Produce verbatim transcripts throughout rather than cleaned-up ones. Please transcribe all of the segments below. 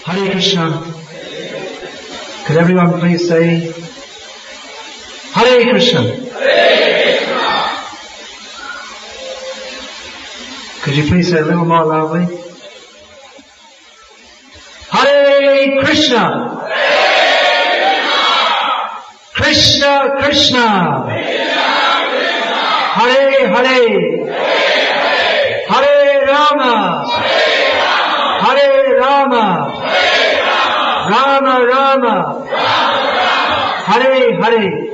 Hare Krishna. Could everyone please say Hare Krishna? Hare Krishna. Could you please say a little more loudly? Hare Krishna. Krishna Krishna. Hare Hare. Hare Rama. Hare Rama. Rama Rama. Hare Hare.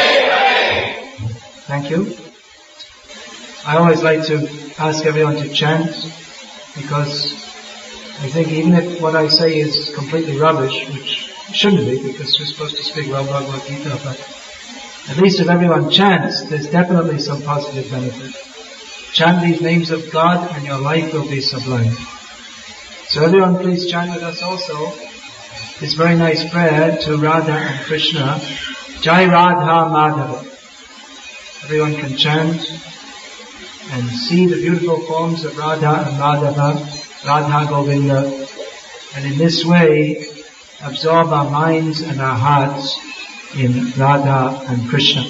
Thank you. I always like to ask everyone to chant, because I think even if what I say is completely rubbish, which it shouldn't be, because we're supposed to speak well Bhagavad Gita, but at least if everyone chants, there's definitely some positive benefit. Chant these names of God and your life will be sublime. So everyone please chant with us also this very nice prayer to Radha and Krishna. Jai Radha Madhava. Everyone can chant and see the beautiful forms of Radha and Madhava, Radha Govinda, and in this way absorb our minds and our hearts in Radha and Krishna.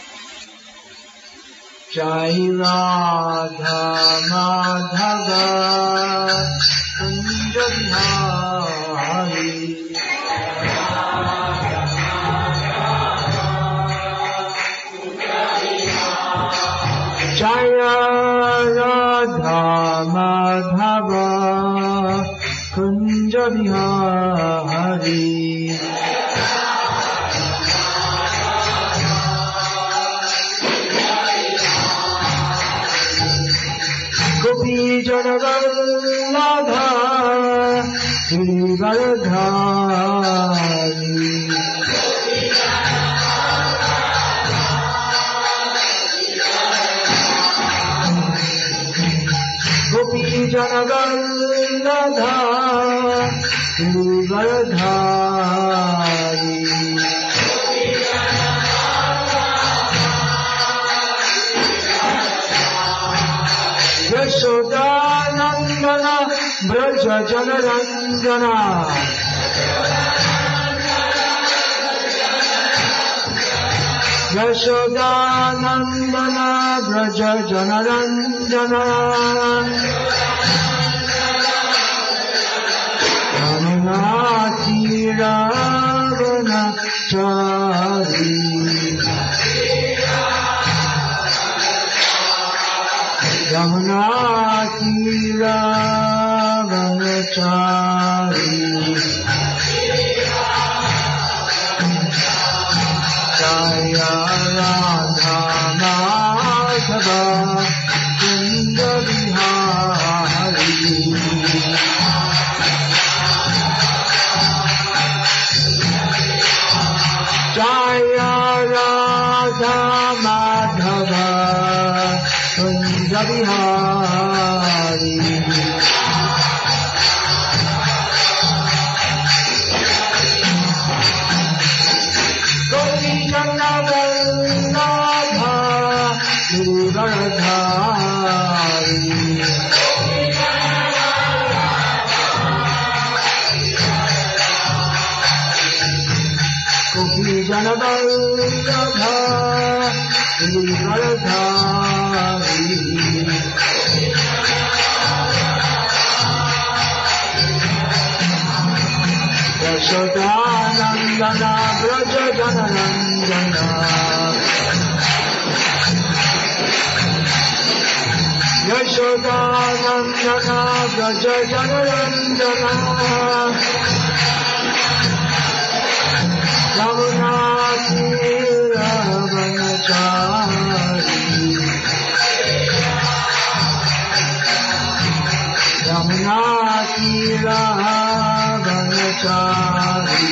Jai Radha Madhava Kunja Bihari. Jaya Radha Madhava Kunja Bihari. Gopi Janavallabha Girivardhari. Gopi Janavallabha Girivardhari. Yashodanandana Braja Janaranjana. Yashodanandana Braja Janaranjana. Ramanati Ravana Chari. Ramanati Ravanachari. Jaya Radha Madhava Kunja Bihari. Jaya Radha Madhava Kunja Bihari. Gopi Janavallabha Girivardhari. Gopi Janavallabha Girivardhari. Yashodanandana Braja Janaranjana. Yashodanandana Braja Janaranjana. Ramanati Ravanachari. Ramanati Ravanachari.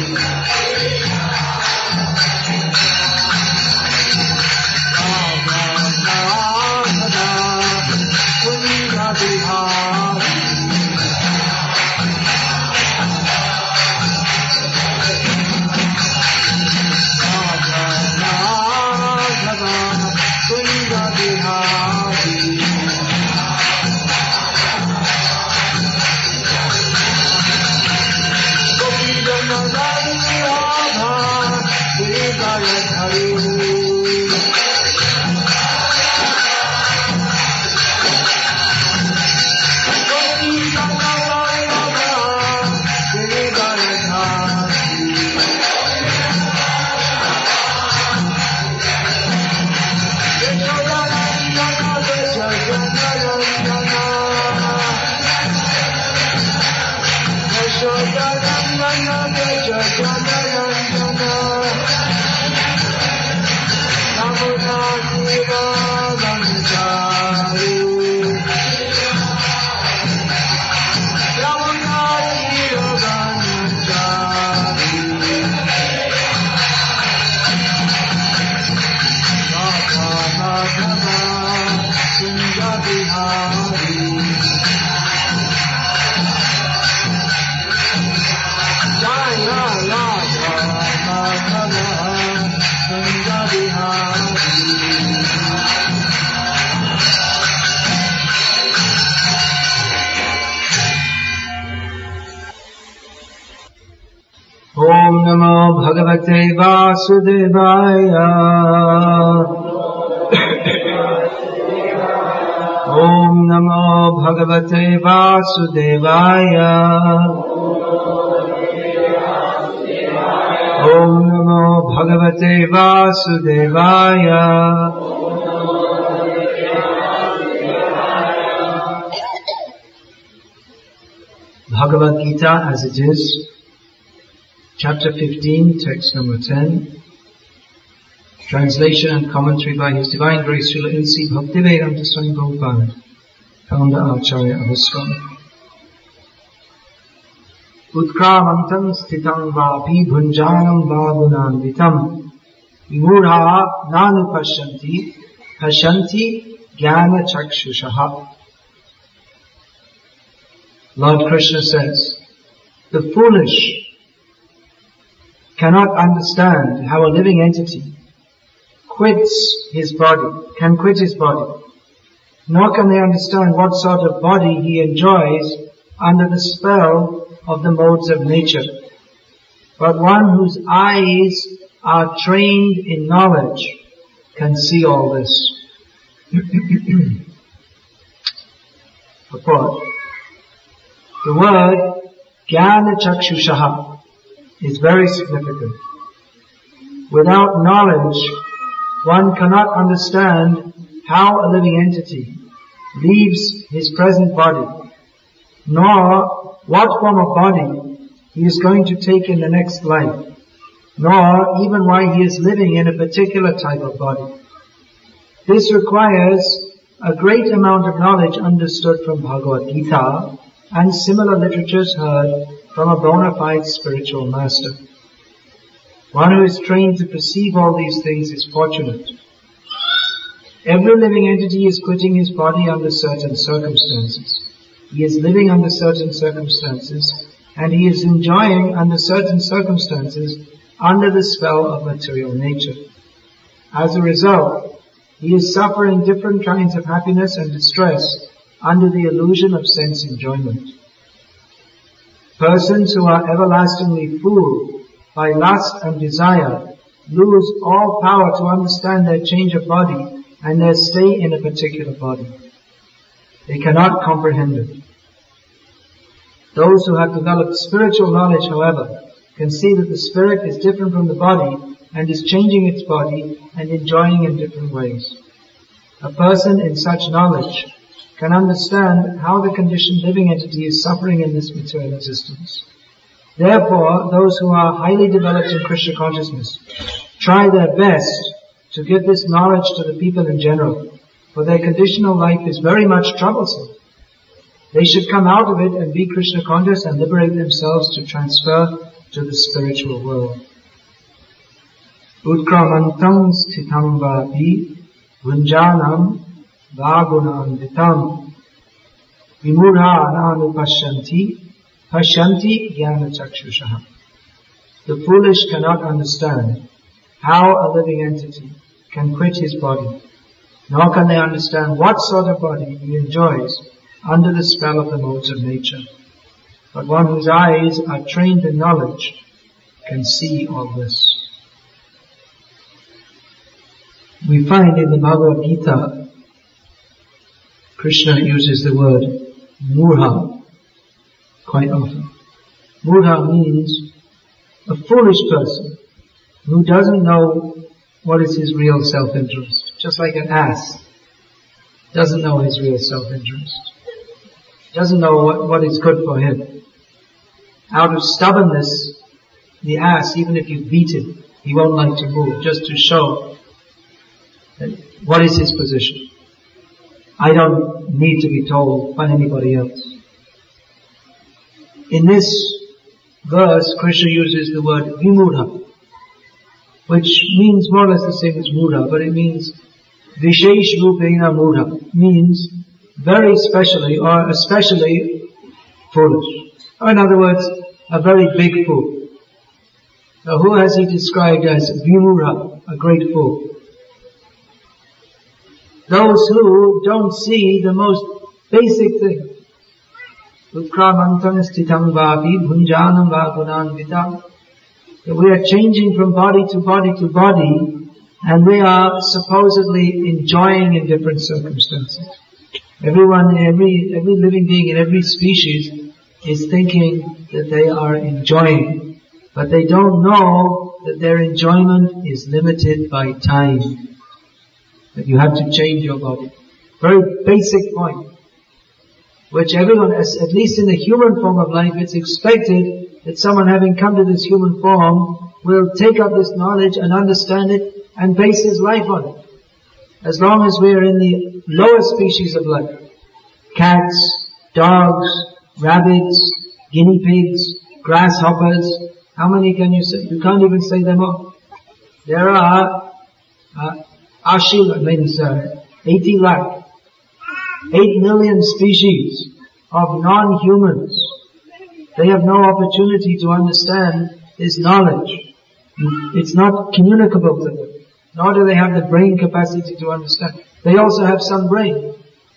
Kunja Bihari. Namo Bhagavate Vasudevaya. Om Namo Bhagavate Vasudevaya. Om Namo Bhagavate Vasudevaya. Bhagavad Gita as it is, chapter fifteen, text number ten, translation and commentary by His Divine Grace Srila N C Bhaktivedanta Swami Prabhupada, founder Acharya of ISKCON. Utkramantam sthitam vapi bhunjanam vadunanvitam vimurha nanu pashanti pashanti jnana chakshushaha. Lord Krishna says, the foolish cannot understand how a living entity quits his body, can quit his body, nor can they understand what sort of body he enjoys under the spell of the modes of nature. But one whose eyes are trained in knowledge can see all this. Purport. The word Jnana Chakshushaha is very significant. Without knowledge, one cannot understand how a living entity leaves his present body, nor what form of body he is going to take in the next life, nor even why he is living in a particular type of body. This requires a great amount of knowledge understood from Bhagavad Gita and similar literatures heard from a bona fide spiritual master. One who is trained to perceive all these things is fortunate. Every living entity is quitting his body under certain circumstances. He is living under certain circumstances, and he is enjoying under certain circumstances under the spell of material nature. As a result, he is suffering different kinds of happiness and distress under the illusion of sense enjoyment. Persons who are everlastingly fooled by lust and desire lose all power to understand their change of body and their stay in a particular body. They cannot comprehend it. Those who have developed spiritual knowledge, however, can see that the spirit is different from the body and is changing its body and enjoying in different ways. A person in such knowledge can understand how the conditioned living entity is suffering in this material existence. Therefore, those who are highly developed in Krishna consciousness try their best to give this knowledge to the people in general, for their conditional life is very much troublesome. They should come out of it and be Krishna conscious and liberate themselves to transfer to the spiritual world. Utkramantam sthitam vapi vunjanam vagunanvitam vimurha nanu pashanti pashanti jnana chakshushaha. The foolish cannot understand how a living entity can quit his body, nor can they understand what sort of body he enjoys under the spell of the modes of nature. But one whose eyes are trained in knowledge can see all this. We find in the Bhagavad Gita, Krishna uses the word murha quite often. Murha means a foolish person who doesn't know what is his real self-interest. Just like an ass doesn't know his real self-interest. Doesn't know what, what is good for him. Out of stubbornness, the ass, even if you beat him, he won't like to move, just to show that what is his position. I don't need to be told by anybody else. In this verse, Krishna uses the word vimurha, which means more or less the same as murha, but it means vishesh rupena murha, means very specially or especially foolish. Or in other words, a very big fool. Now who has he described as vimurha, a great fool? Those who don't see the most basic thing. Utkramantam sthitam vapi bhunjanam vagunanvitam that we are changing from body to body to body, and we are supposedly enjoying in different circumstances. Everyone, every, every living being in every species is thinking that they are enjoying, but they don't know that their enjoyment is limited by time. That you have to change your body. Very basic point, which everyone, at least in the human form of life, it's expected that someone having come to this human form will take up this knowledge and understand it and base his life on it. As long as we are in the lower species of life, cats, dogs, rabbits, guinea pigs, grasshoppers, how many can you say? You can't even say them all. There are uh, Ashila means uh, eighty lakh, eight million species of non-humans. They have no opportunity to understand this knowledge. It's not communicable to them. Nor do they have the brain capacity to understand. They also have some brain.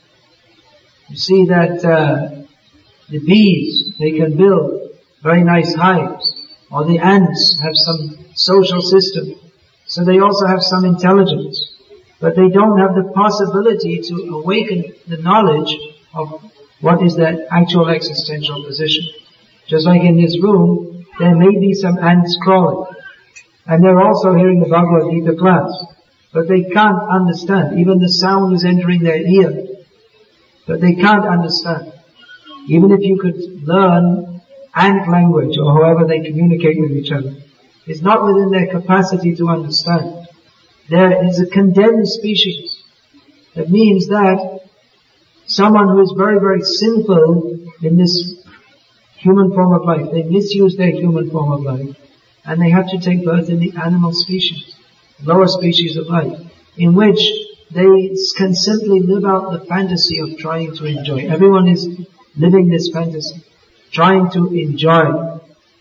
You see that uh, the bees, they can build very nice hives. Or the ants have some social system. So they also have some intelligence. But they don't have the possibility to awaken the knowledge of what is their actual existential position. Just like in this room, there may be some ants crawling. And they're also hearing the Bhagavad Gita class. But they can't understand. Even the sound is entering their ear. But they can't understand. Even if you could learn ant language or however they communicate with each other, it's not within their capacity to understand. There is a condemned species. That means that someone who is very, very sinful in this human form of life, they misuse their human form of life, and they have to take birth in the animal species, lower species of life, in which they can simply live out the fantasy of trying to enjoy. Everyone is living this fantasy, trying to enjoy.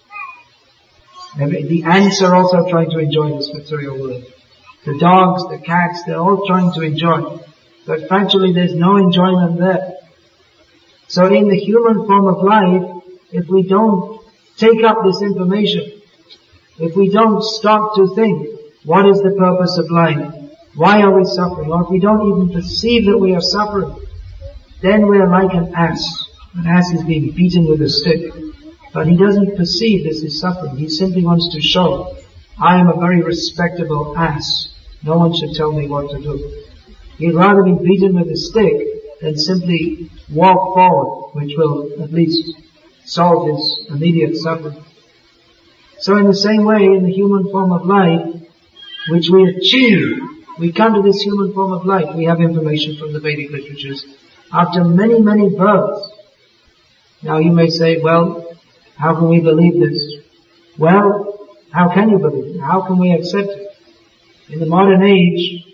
The ants are also trying to enjoy this material world. The dogs, the cats, they're all trying to enjoy. But factually there's no enjoyment there. So in the human form of life, if we don't take up this information, if we don't stop to think, what is the purpose of life? Why are we suffering? Or if we don't even perceive that we are suffering, then we are like an ass. An ass is being beaten with a stick. But he doesn't perceive this is suffering. He simply wants to show, I am a very respectable ass. No one should tell me what to do. He'd rather be beaten with a stick than simply walk forward, which will at least solve his immediate suffering. So in the same way, in the human form of life, which we achieve, we come to this human form of life. We have information from the Vedic literatures after many, many births. Now you may say, well, how can we believe this? Well, how can you believe it? How can we accept it? In the modern age,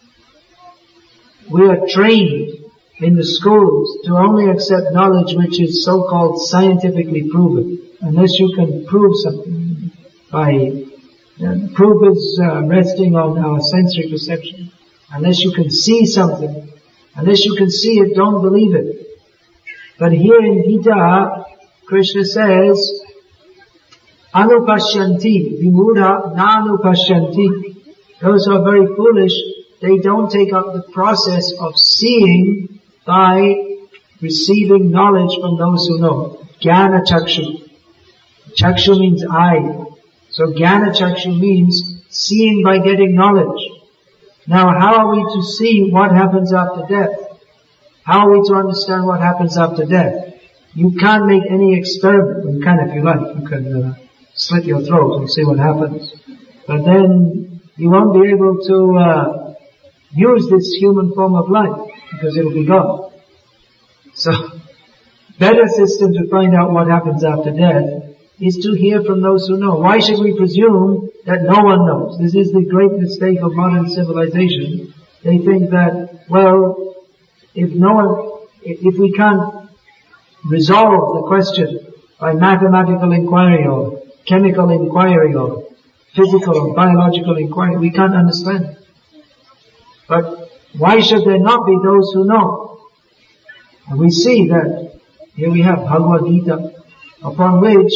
we are trained in the schools to only accept knowledge which is so-called scientifically proven. Unless you can prove something by, uh, proof is uh, resting on our sensory perception. Unless you can see something, unless you can see it, don't believe it. But here in Gita, Krishna says, Anupashyanti, vimudha nanupashyanti. Those who are very foolish, they don't take up the process of seeing by receiving knowledge from those who know. Jnana chakshu. Chakshu means eye. So jnana chakshu means seeing by getting knowledge. Now how are we to see what happens after death? How are we to understand what happens after death? You can't make any experiment. You can if you like. You can uh, slit your throat and see what happens. But then you won't be able to uh, use this human form of life because it'll be gone. So, better system to find out what happens after death is to hear from those who know. Why should we presume that no one knows? This is the great mistake of modern civilization. They think that, well, if no one, if we can't resolve the question by mathematical inquiry or chemical inquiry or physical or biological inquiry, we can't understand it. But why should there not be those who know? And we see that here we have Bhagavad Gita, upon which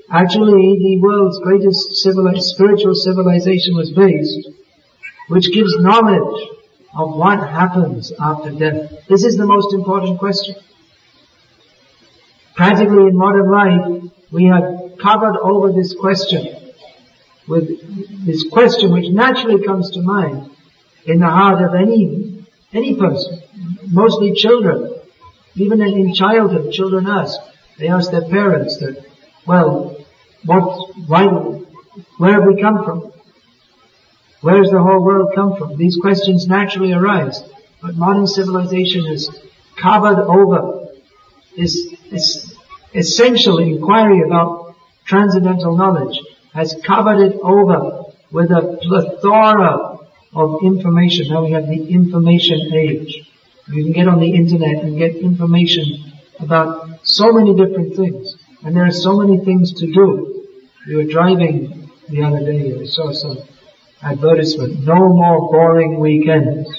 Actually, the world's greatest civili- spiritual civilization was based, which gives knowledge of what happens after death. This is the most important question. Practically in modern life, we have covered over this question with this question which naturally comes to mind in the heart of any, any person, mostly children. Even in childhood, children ask, they ask their parents that, well, what, why, where have we come from? Where has the whole world come from? These questions naturally arise, but modern civilization has covered over this, this essential inquiry about transcendental knowledge, has covered it over with a plethora of information. Now we have the information age. You can get on the internet and get information about so many different things. And there are so many things to do. We were driving the other day, I saw some advertisement, no more boring weekends.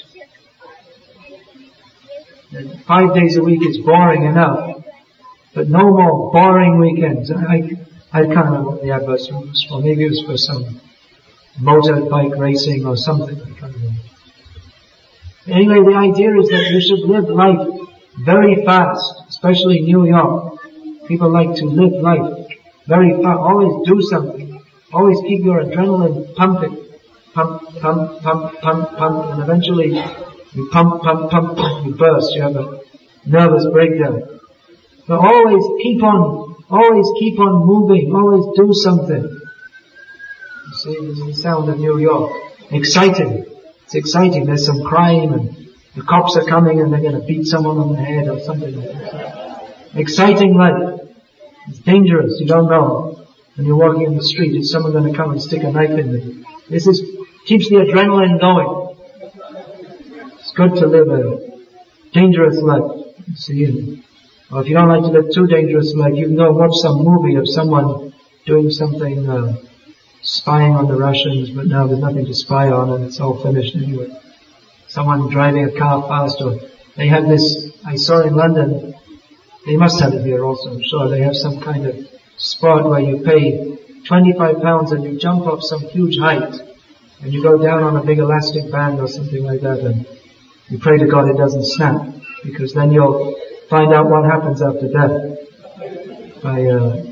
Five days a week is boring enough, but no more boring weekends. I, I can't remember what the advertisement was for. Maybe it was for some motorbike racing or something. I can't remember. Anyway, the idea is that you should live life very fast, especially in New York. People like to live life very fast, always do something, always keep your adrenaline pumping. Pump, pump, pump, pump, pump, and eventually you pump, pump, pump, pump, you burst, you have a nervous breakdown. But always keep on, always keep on moving, always do something. You see, this is the sound of New York. Exciting. It's exciting. There's some crime and the cops are coming and they're going to beat someone on the head or something like that. Exciting life. It's dangerous. You don't know. When you're walking in the street, is someone going to come and stick a knife in you? This is, keeps the adrenaline going. It's good to live a dangerous life. You see, or if you don't like to live too dangerous life, you can go and watch some movie of someone doing something, uh, spying on the Russians, but now there's nothing to spy on and it's all finished anyway. Someone driving a car fast, or they have this, I saw in London, they must have it here also, I'm sure, they have some kind of sport where you pay twenty-five pounds and you jump off some huge height and you go down on a big elastic band or something like that and you pray to God it doesn't snap, because then you'll find out what happens after death. By, uh,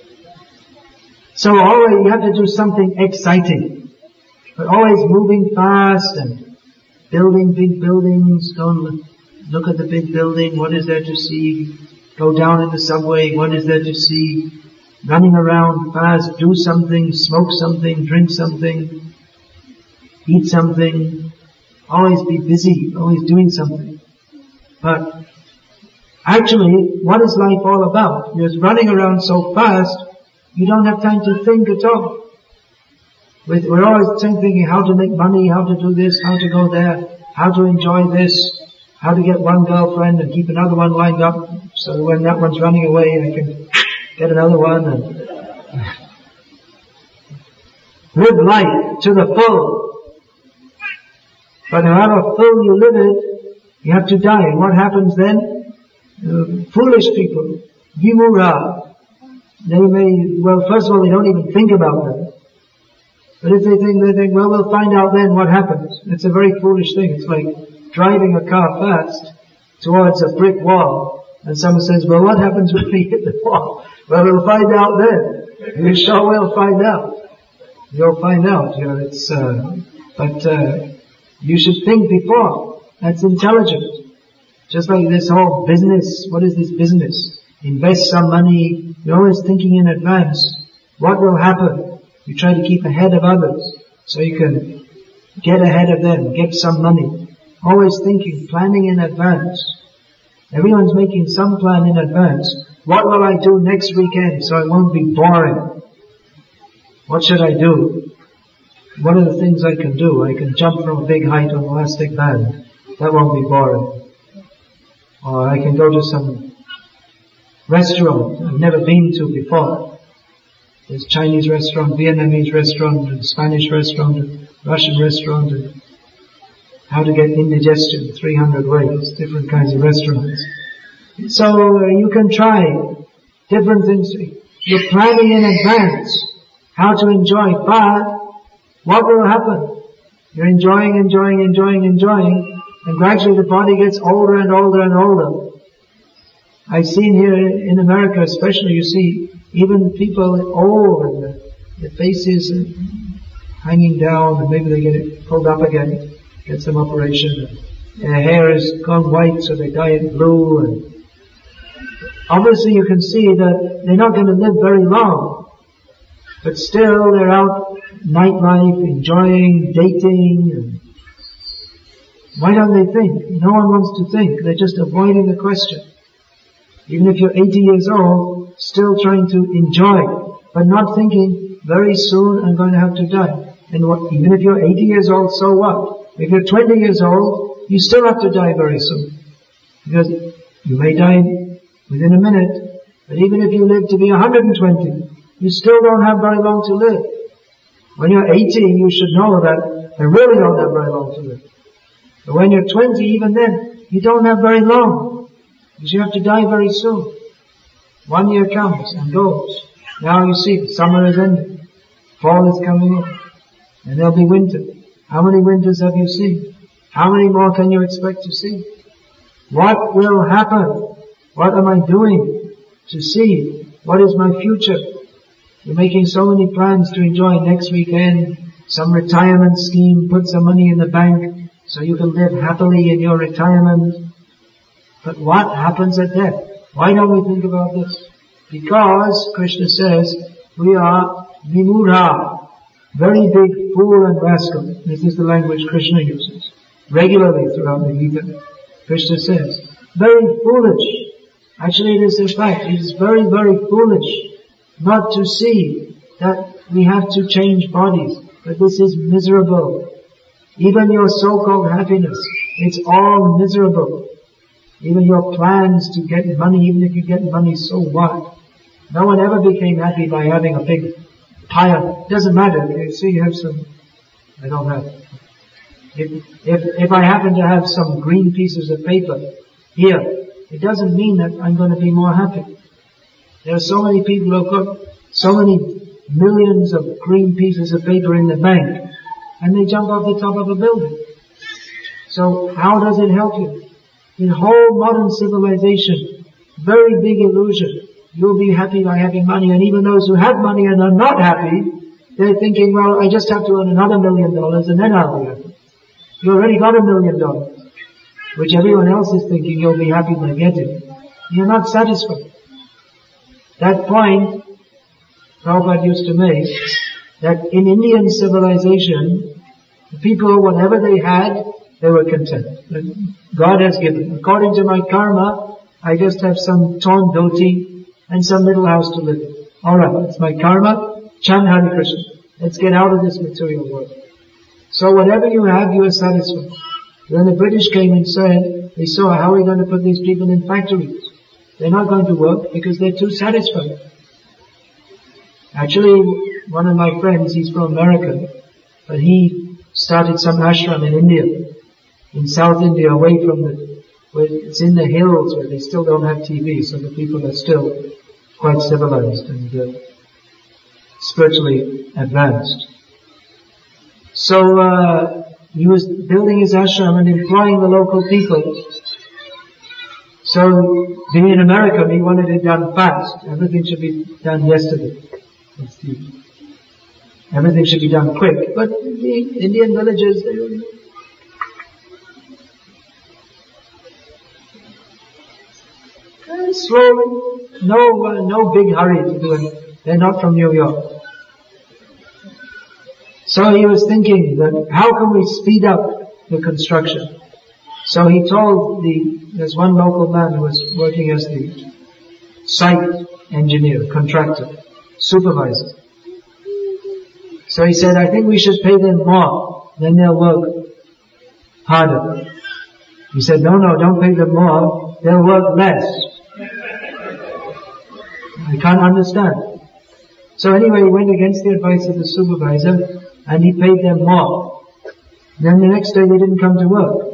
so always you have to do something exciting, but always moving fast and building big buildings. Go and look at the big building. What is there to see? Go down in the subway. What is there to see? Running around fast, do something, smoke something, drink something, eat something. Always be busy, always doing something. But actually, what is life all about? You're running around so fast, you don't have time to think at all. We're always thinking how to make money, how to do this, how to go there, how to enjoy this, how to get one girlfriend and keep another one lined up, so when that one's running away, I can get another one and live life to the full. But however full you live it, you have to die. And what happens then? Uh, foolish people, vimura, they may, well, first of all, they don't even think about that. But if they think, they think, well, we'll find out then what happens. It's a very foolish thing. It's like driving a car fast towards a brick wall, and someone says, well, what happens when we hit the wall? Well, we'll find out then. You sure will find out. You'll find out, you know, it's, uh, but, uh, you should think before. That's intelligent. Just like this whole business, what is this business? Invest some money, you're always thinking in advance. What will happen? You try to keep ahead of others, so you can get ahead of them, get some money. Always thinking, planning in advance. Everyone's making some plan in advance. What will I do next weekend so it won't be boring? What should I do? What are the things I can do? I can jump from a big height on an elastic band. That won't be boring. Or I can go to some restaurant I've never been to before. There's Chinese restaurant, Vietnamese restaurant, and Spanish restaurant, and Russian restaurant, and how to get indigestion, three hundred ways, different kinds of restaurants. So uh, you can try different things. You're planning in advance how to enjoy, but what will happen? You're enjoying, enjoying, enjoying, enjoying, and gradually the body gets older and older and older. I've seen here in America especially, you see even people old and the, the faces hanging down, and maybe they get it pulled up again, get some operation, and their hair has gone white so they dye it blue, and obviously you can see that they're not going to live very long, but still they're out nightlife, enjoying, dating, and why don't they think? No one wants to think, they're just avoiding the question. Even if you're eighty years old, still trying to enjoy, but not thinking, very soon I'm going to have to die. And what, even if you're eighty years old, so what? If you're twenty years old, you still have to die very soon. Because you may die within a minute, but even if you live to be one hundred twenty, you still don't have very long to live. When you're eighty, you should know that you really don't have very long to live. But when you're twenty, even then, you don't have very long. Because you have to die very soon. One year comes and goes. Now you see, summer is ending. Fall is coming in. And there'll be winter. How many winters have you seen? How many more can you expect to see? What will happen? What am I doing to see? What is my future? You're making so many plans to enjoy next weekend, some retirement scheme, put some money in the bank so you can live happily in your retirement. But what happens at death? Why don't we think about this? Because, Krishna says, we are vimudha, very big fool and rascal. This is the language Krishna uses regularly throughout the Gita. Krishna says, very foolish. Actually, it is in fact, it is very, very foolish not to see that we have to change bodies, that this is miserable. Even your so-called happiness, it's all miserable. Even your plans to get money, even if you get money, so what? No one ever became happy by having a big pile. It doesn't matter. You see, you have some, I don't have. If, if, if I happen to have some green pieces of paper here, it doesn't mean that I'm going to be more happy. There are so many people who've got so many millions of green pieces of paper in the bank, and they jump off the top of a building. So how does it help you? In whole modern civilization, very big illusion. You'll be happy by having money, and even those who have money and are not happy, they're thinking, well, I just have to earn another million dollars and then I'll be happy. You already got a million dollars, which everyone else is thinking you'll be happy by getting. You're not satisfied. That point, Prabhupada used to make, that in Indian civilization, the people, whatever they had, they were content. God has given. According to my karma, I just have some torn dhoti and some little house to live in. Alright, it's my karma. Chant Hare Krishna. Let's get out of this material world. So whatever you have, you are satisfied. When the British came and said, they saw, how are we going to put these people in factories? They're not going to work because they're too satisfied. Actually, one of my friends, he's from America, but he started some ashram in India. In South India, away from the, where it's in the hills where they still don't have T V, so the people are still quite civilized and uh, spiritually advanced. So, uh, he was building his ashram and employing the local people. So, being in America, he wanted it done fast. Everything should be done yesterday. Everything should be done quick. But the Indian villages, they don't know. Slowly, no, uh, no big hurry to do it. They're not from New York. So he was thinking that how can we speed up the construction? So he told the, there's one local man who was working as the site engineer, contractor, supervisor. So he said, I think we should pay them more, then they'll work harder. He said, no, no, don't pay them more, they'll work less. I can't understand. So anyway, he went against the advice of the supervisor and he paid them more. Then the next day they didn't come to work.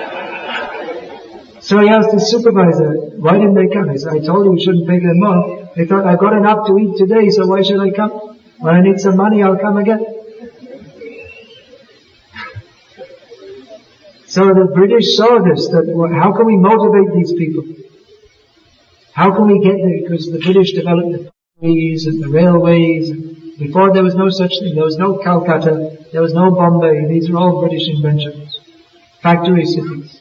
So he asked the supervisor, why didn't they come? He said, I told you you shouldn't pay them more. They thought, I've got enough to eat today, so why should I come? When I need some money, I'll come again. So the British saw this, that how can we motivate these people? How can we get there? Because the British developed the factories and the railways. And before there was no such thing. There was no Calcutta. There was no Bombay. These are all British inventions. Factory cities.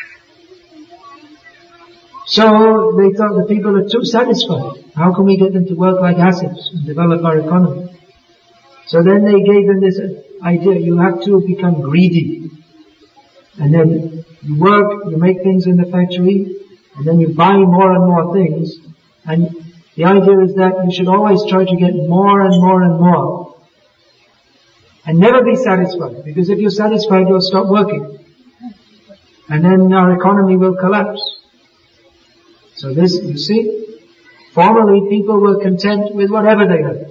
So they thought the people are too satisfied. How can we get them to work like asses and develop our economy? So then they gave them this idea, you have to become greedy. And then you work, you make things in the factory, and then you buy more and more things. And the idea is that you should always try to get more and more and more. And never be satisfied, because if you're satisfied, you'll stop working. And then our economy will collapse. So this, you see, formerly people were content with whatever they had.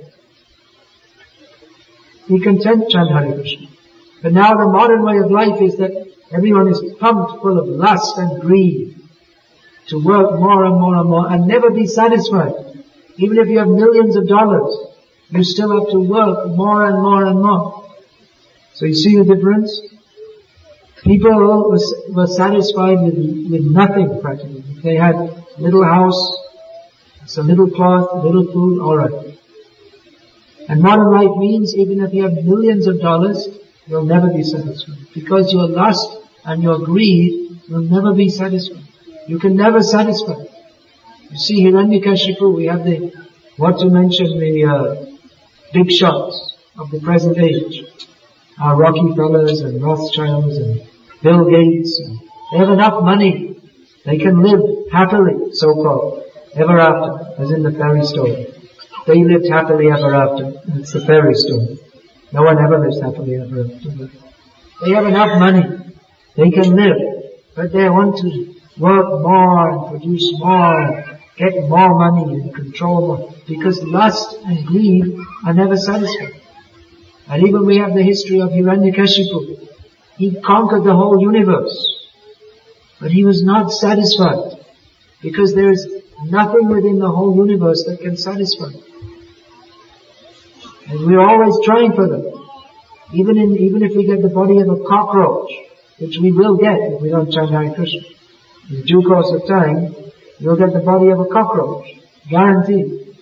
Be content, chant Hare Krishna. But now the modern way of life is that everyone is pumped full of lust and greed to work more and more and more and never be satisfied. Even if you have millions of dollars, you still have to work more and more and more. So you see the difference? People were, were satisfied with, with nothing practically. If they had a little house, some little cloth, a little food, alright. And modern life means even if you have millions of dollars, you'll never be satisfied. Because your lust and your greed will never be satisfied. You can never satisfy. You see, Hiranyakashipu, we have the, what to mention, the uh, big shots of the present age. Our Rockefellers and Rothschilds and Bill Gates. And they have enough money. They can live happily, so-called, ever after, as in the fairy story. They lived happily ever after. It's the fairy story. No one ever lives happily ever after. They have enough money. They can live. But they want to work more and produce more, get more money and control more. Because lust and greed are never satisfied. And even we have the history of Hiranyakashipu. He conquered the whole universe. But he was not satisfied. Because there is nothing within the whole universe that can satisfy. And we're always trying for them. Even in, even if we get the body of a cockroach, which we will get if we don't chant Hare Krishna. In due course of time, we'll get the body of a cockroach. Guaranteed.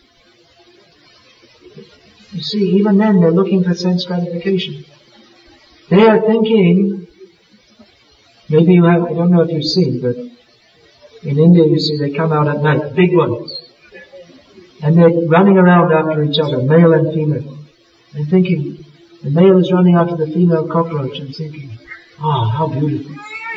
You see, even then they're looking for sense gratification. They are thinking, maybe you have, I don't know if you've seen, but in India you see they come out at night, big ones. And they're running around after each other, male and female. And thinking, the male is running after the female cockroach and thinking, oh, how beautiful.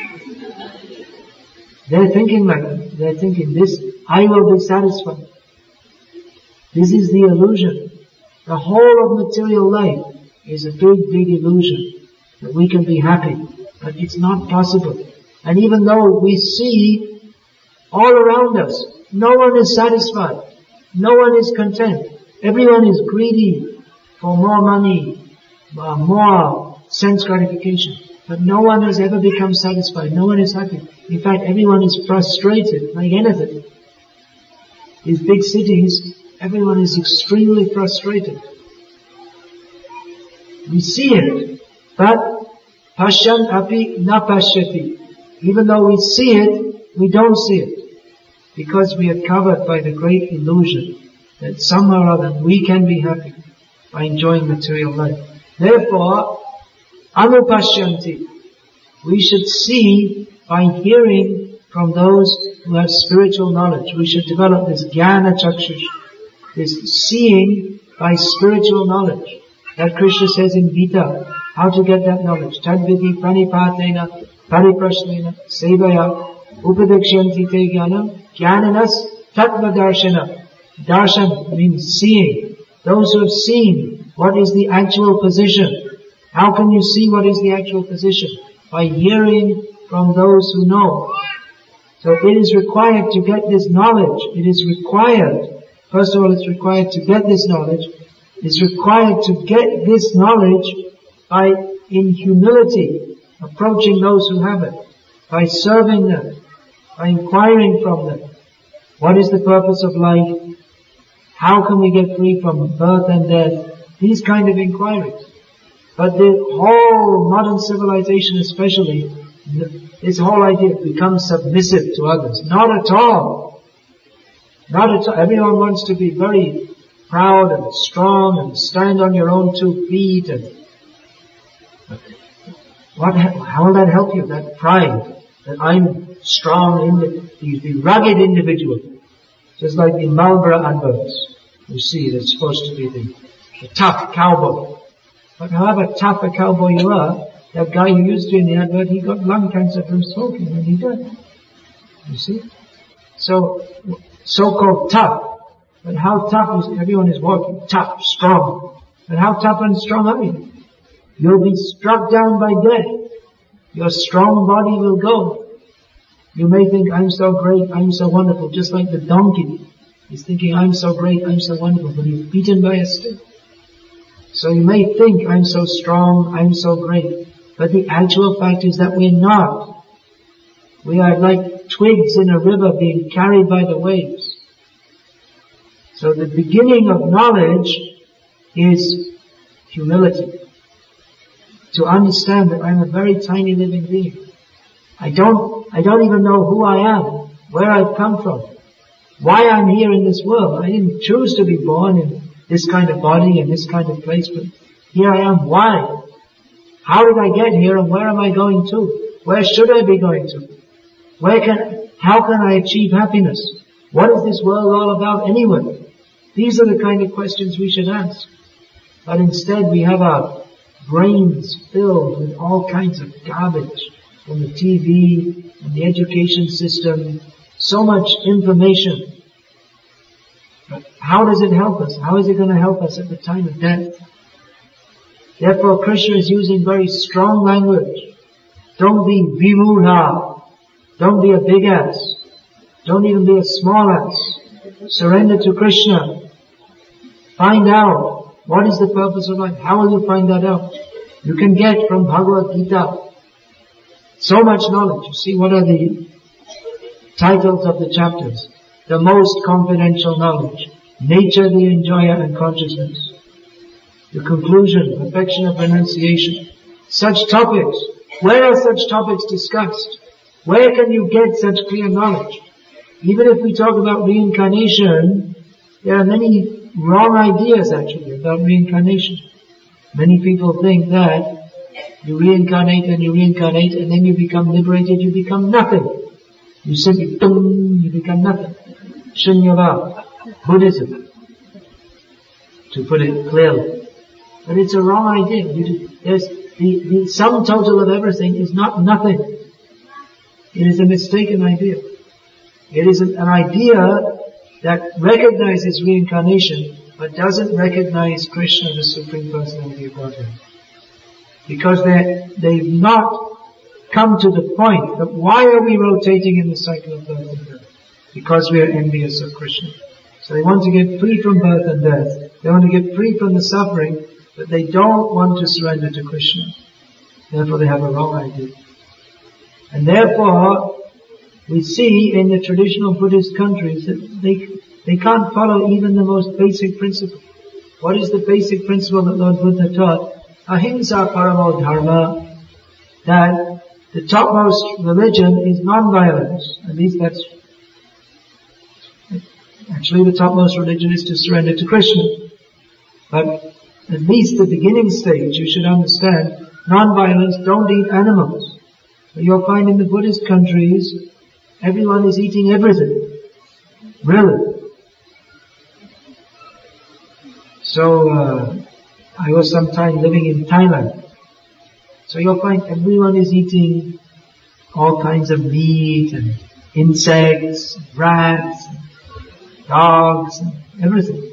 They're thinking like that. They're thinking, this, I will be satisfied. This is the illusion. The whole of material life is a big, big illusion that we can be happy. But it's not possible. And even though we see all around us, no one is satisfied. No one is content. Everyone is greedy for more money, uh, more sense gratification. But no one has ever become satisfied. No one is happy. In fact, everyone is frustrated, like anything. These big cities, everyone is extremely frustrated. We see it, but pashan api na pashyati. Even though we see it, we don't see it. Because we are covered by the great illusion that somehow or other we can be happy by enjoying material life. Therefore, anupashyanti, we should see by hearing from those who have spiritual knowledge. We should develop this jnana chakshush, this seeing by spiritual knowledge. That Krishna says in Gita, how to get that knowledge. Tadviti pranipatena pariprashnena sevaya upadakshyanti te jnanam jnananas tattva darshana. Darshan means seeing. Those who have seen what is the actual position. How can you see what is the actual position? By hearing from those who know. So it is required to get this knowledge. It is required, first of all it's required to get this knowledge. It's required to get this knowledge by, in humility, approaching those who have it. By serving them. By inquiring from them. What is the purpose of life? How can we get free from birth and death? These kind of inquiries. But the whole modern civilization especially, this whole idea becomes submissive to others. Not at all. Not at all. Everyone wants to be very proud and strong and stand on your own two feet and what, how will that help you? That pride, that I'm strong, the, the rugged individual. Just like the Marlboro adverts. You see, it's supposed to be the, the tough cowboy. But however tough a cowboy you are, that guy who used to in the advert, he got lung cancer from smoking and he died. You see? So, so-called tough. But how tough is, everyone is walking, tough, strong. But how tough and strong are you? You'll be struck down by death. Your strong body will go. You may think, I'm so great, I'm so wonderful, just like the donkey. He's thinking, I'm so great, I'm so wonderful, but he's beaten by a stick. So you may think, I'm so strong, I'm so great, but the actual fact is that we're not. We are like twigs in a river being carried by the waves. So the beginning of knowledge is humility. To understand that I'm a very tiny living being. I don't, I don't even know who I am, where I've come from, why I'm here in this world. I didn't choose to be born in this kind of body and this kind of place, but here I am. Why? How did I get here and where am I going to? Where should I be going to? Where can, how can I achieve happiness? What is this world all about anyway? These are the kind of questions we should ask. But instead we have our brains filled with all kinds of garbage from the T V and the education system, so much information. But how does it help us? How is it going to help us at the time of death? Therefore Krishna is using very strong language. Don't be vimudha. Don't be a big ass. Don't even be a small ass. Surrender to Krishna. Find out what is the purpose of life. How will you find that out? You can get from Bhagavad Gita so much knowledge. You see, what are the titles of the chapters? The most confidential knowledge. Nature, the enjoyer, and consciousness. The conclusion, perfection of renunciation. Such topics. Where are such topics discussed? Where can you get such clear knowledge? Even if we talk about reincarnation, there are many wrong ideas actually about reincarnation. Many people think that you reincarnate and you reincarnate and then you become liberated, you become nothing. You simply, boom, you become nothing. Shunyava, Buddhism, to put it clearly. But it's a wrong idea. You, there's the, the sum total of everything is not nothing. It is a mistaken idea. It is an, an idea that recognizes reincarnation, but doesn't recognize Krishna, the Supreme Personality of Godhead. Because they they've not come to the point that why are we rotating in the cycle of birth and death? Because we are envious of Krishna. So they want to get free from birth and death. They want to get free from the suffering, but they don't want to surrender to Krishna. Therefore they have a wrong idea. And therefore, we see in the traditional Buddhist countries that they, they can't follow even the most basic principle. What is the basic principle that Lord Buddha taught? Ahimsa paramo dharma. That the topmost religion is non-violence. At least that's, actually the topmost religion is to surrender to Krishna. But at least the beginning stage, you should understand, non-violence, don't eat animals. You'll find in the Buddhist countries, everyone is eating everything. Really. So, uh, I was some time living in Thailand. So you'll find everyone is eating all kinds of meat and insects, rats, dogs, everything.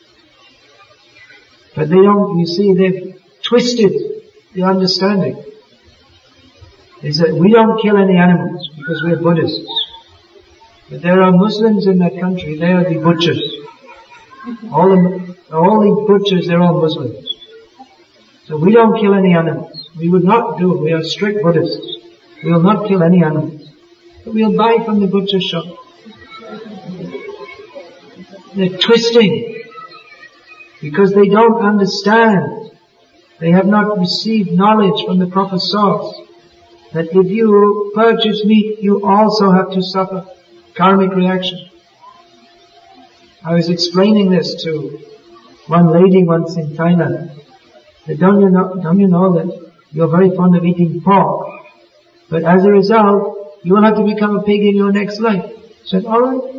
But they don't, you see, they've twisted the understanding. They say, we don't kill any animals because we're Buddhists. But there are Muslims in that country, they are the butchers. All the, all the butchers, they're all Muslims. So we don't kill any animals. We would not do it. We are strict Buddhists. We will not kill any animals. But we'll buy from the butcher shop. They're twisting because they don't understand. They have not received knowledge from the proper source. That if you purchase meat, you also have to suffer karmic reaction. I was explaining this to one lady once in Thailand. That don't you know, don't you know that you're very fond of eating pork, but as a result, you will have to become a pig in your next life. I said, alright.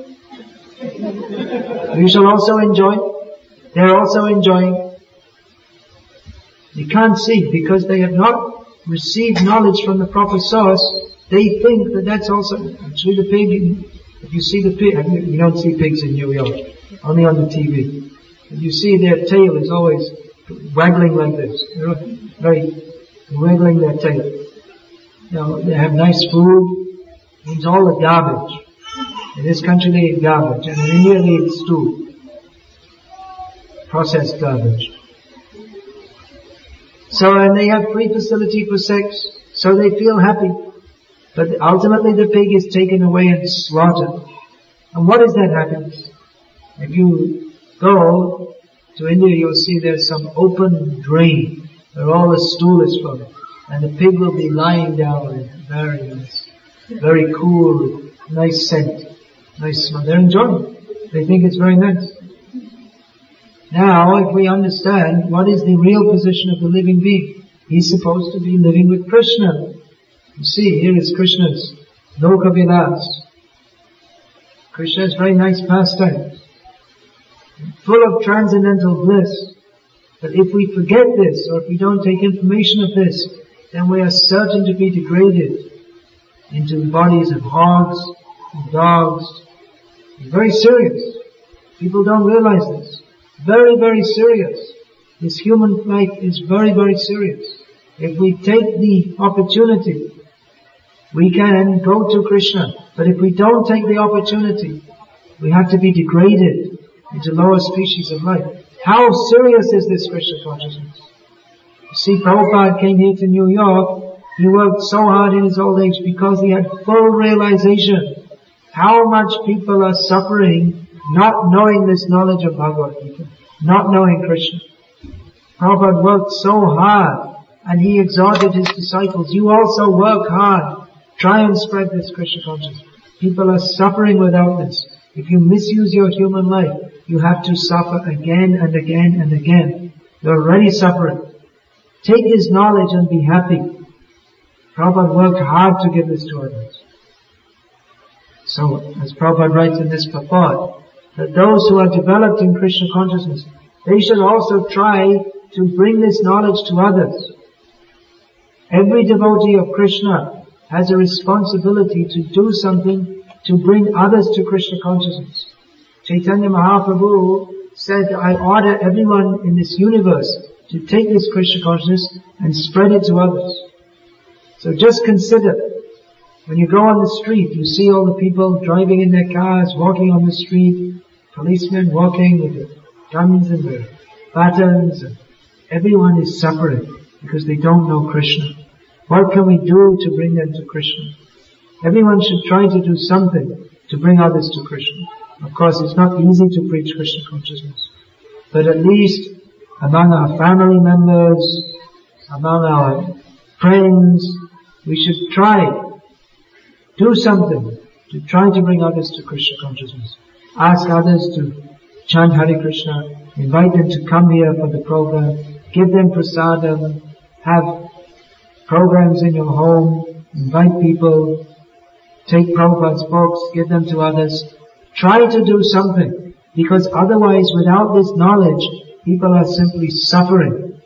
You shall also enjoy. They're also enjoying. You can't see because they have not received knowledge from the proper source. They think that that's also, actually the pig, if you see the pig, you don't see pigs in New York, only on the T V. If you see their tail is always waggling like this. They're very waggling their tail. Now, they have nice food. It's all the garbage. In this country they eat garbage, and in India they eat stew. Processed garbage. So, and they have free facility for sex, so they feel happy. But ultimately the pig is taken away and slaughtered. And what is that happiness? If you go to India, you'll see there's some open drain where all the stool is from. And the pig will be lying down in very nice, very cool, nice scent, nice smell. They're enjoying it. They think it's very nice. Now, if we understand what is the real position of the living being, he's supposed to be living with Krishna. You see, here is Krishna's Lokavilas. Krishna has very nice pastimes, full of transcendental bliss. But if we forget this, or if we don't take information of this, then we are certain to be degraded into the bodies of hogs and dogs. It's very serious. People don't realize this. Very, very serious. This human life is very, very serious. If we take the opportunity, we can go to Krishna. But if we don't take the opportunity, we have to be degraded into lower species of life. How serious is this Krishna consciousness? You see, Prabhupada came here to New York. He worked so hard in his old age because he had full realization how much people are suffering not knowing this knowledge of Bhagavad Gita, not knowing Krishna. Prabhupada worked so hard and he exhorted his disciples, you also work hard. Try and spread this Krishna consciousness. People are suffering without this. If you misuse your human life, you have to suffer again and again and again. You're already suffering. Take his knowledge and be happy. Prabhupada worked hard to give this to others. So, as Prabhupada writes in this purport, that those who are developed in Krishna consciousness, they should also try to bring this knowledge to others. Every devotee of Krishna has a responsibility to do something to bring others to Krishna consciousness. Chaitanya Mahaprabhu said, I order everyone in this universe to take this Krishna consciousness and spread it to others. So just consider, when you go on the street, you see all the people driving in their cars, walking on the street, policemen walking with their guns and their batons, and everyone is suffering because they don't know Krishna. What can we do to bring them to Krishna? Everyone should try to do something to bring others to Krishna. Of course, it's not easy to preach Krishna consciousness, but at least among our family members, among our friends, we should try, do something to try to bring others to Krishna consciousness. Ask others to chant Hare Krishna, invite them to come here for the program, give them prasadam, have programs in your home, invite people, take Prabhupada's books, give them to others. Try to do something, because otherwise without this knowledge, people are simply suffering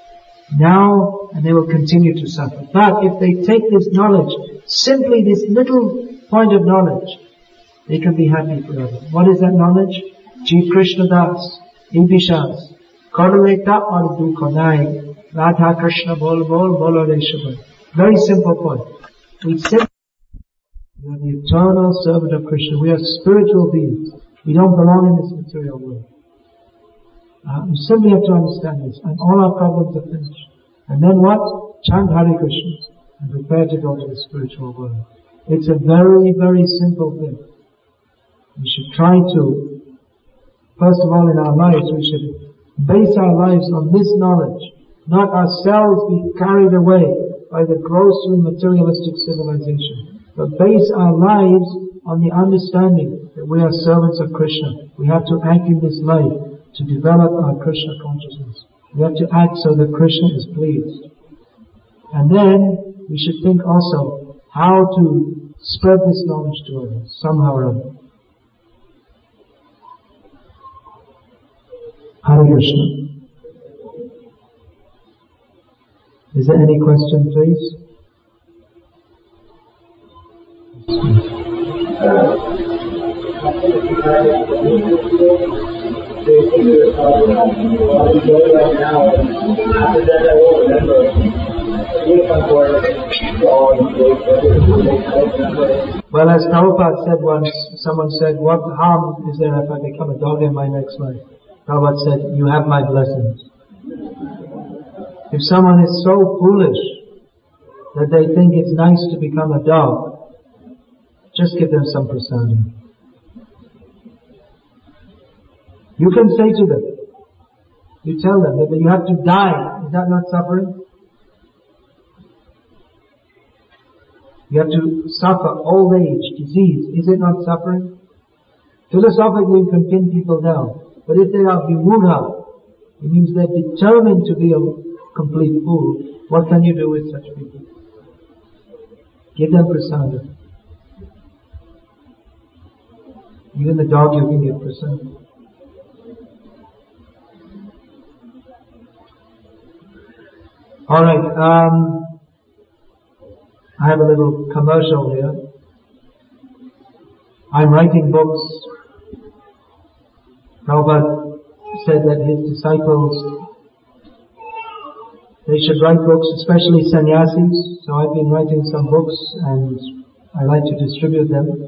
now, and they will continue to suffer. But if they take this knowledge, simply this little point of knowledge, they can be happy forever. What is that knowledge? Jeev Krishna Das, Ibishas, Koraleta or Dukonai, Radha Krishna Bol Bol Bolo Reshabal. Very simple point. We simply, we are the eternal servant of Krishna. We are spiritual beings. We don't belong in this material world. Uh, we simply have to understand this, and all our problems are finished. And then what? Chant Hare Krishna and prepare to go to the spiritual world. It's a very, very simple thing. We should try to first of all in our lives, we should base our lives on this knowledge, not ourselves be carried away by the grossly materialistic civilization, but base our lives on the understanding that we are servants of Krishna. We have to act in this life to develop our Krishna consciousness. We have to act so that Krishna is pleased. And then we should think also how to spread this knowledge to others, somehow or other. Hare Krishna. Is there any question, please? Well, as Prabhupada said once, someone said, what harm is there if I become a dog in my next life? Prabhupada said, you have my blessings. If someone is so foolish that they think it's nice to become a dog, just give them some prasadam. You can say to them, you tell them that you have to die. Is that not suffering? You have to suffer old age, disease. Is it not suffering? Philosophically, you can pin people down. But if they are vimudha, it means they're determined to be a complete fool. What can you do with such people? Give them prasada. Even the dog you can give prasada. Alright, um, I have a little commercial here. I'm writing books. Prabhupada said that his disciples, they should write books, especially sannyasis. So I've been writing some books and I like to distribute them.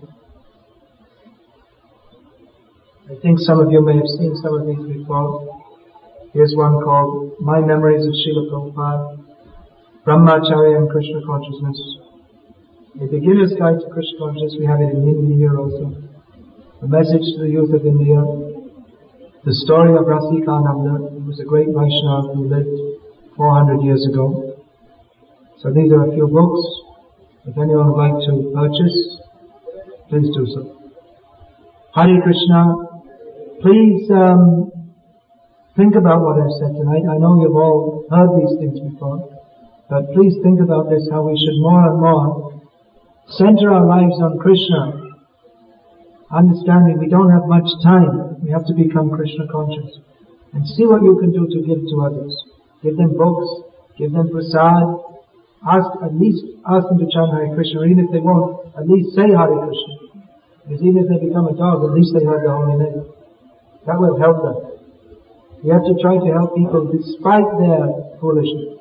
I think some of you may have seen some of these before. Here's one called My Memories of Srila Prabhupada, Brahmacharya and Krishna Consciousness. A Beginner's Guide to Krishna Consciousness, we have it in Hindi here also. A Message to the Youth of India. The Story of Rasikananda. He was a great Vaishnava who lived four hundred years ago. So these are a few books. If anyone would like to purchase, please do so. Hare Krishna. Please um, think about what I've said tonight. I know you've all heard these things before, but please think about this, how we should more and more center our lives on Krishna, understanding we don't have much time. We have to become Krishna conscious. And see what you can do to give to others. Give them books, give them prasad, ask, at least ask them to chant Hare Krishna, or even if they won't, at least say Hare Krishna. Because even if they become a dog, at least they heard the holy name. That will help them. We have to try to help people despite their foolishness.